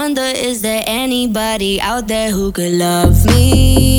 Wonder, is there anybody out there who could love me?